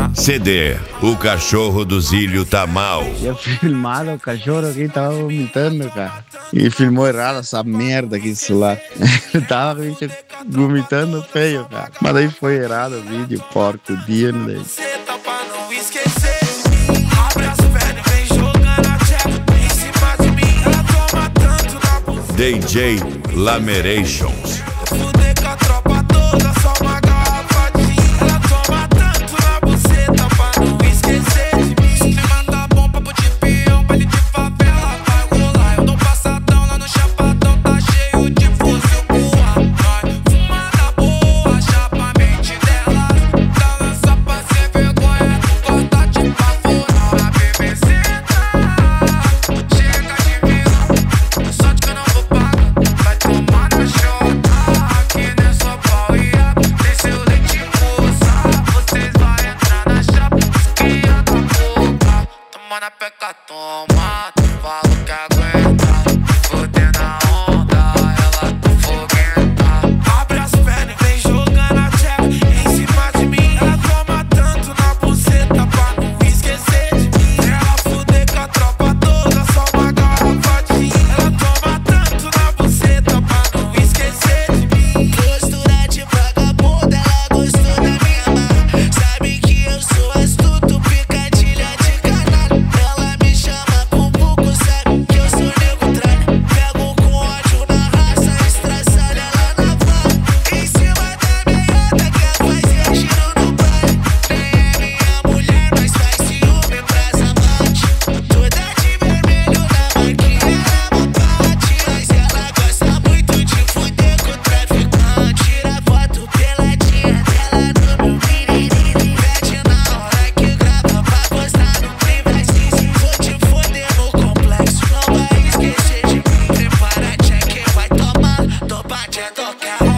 CD, o cachorro do Zílio tá mal. Eu filmado o cachorro aqui, tava vomitando, cara. E filmou errado essa merda aqui do celular. Ele tava vomitando feio, cara. Mas daí foi errado o vídeo, porco, dia, né? DJ Lamerations. Na peca toma, falo que aguenta. Fodendo a onda, ela tá foguenta. Abre as pernas e vem jogando a tcheca em cima de mim. Ela toma tanto na buceta pra não esquecer de mim. Ela fuder com a tropa toda, só uma garrafa de gin. Ela toma tanto na buceta pra não esquecer de mim. Postura de vagabunda, ela gostou da minha marra. Sabe que eu sou astuto, picadilha de canalha. Ela me chama com pouco, sabe que eu sou nego tralha. Pego com ódio na raça, estraçalha lá na van. Em cima da meiota, quer fazer giro no baile. Nem é minha mulher, mas faz ciúme pras amantes. Toda de vermelho na marquinha, ela bate. Mas ela gosta muito de fuder com o traficante. Tira foto peladinha dela no meu piriri. Pede na hora que grava pra postar no privacy. Vou te foder no complexo, não vai esquecer de mim. Prepara, check, vai tomar, topa de tocar.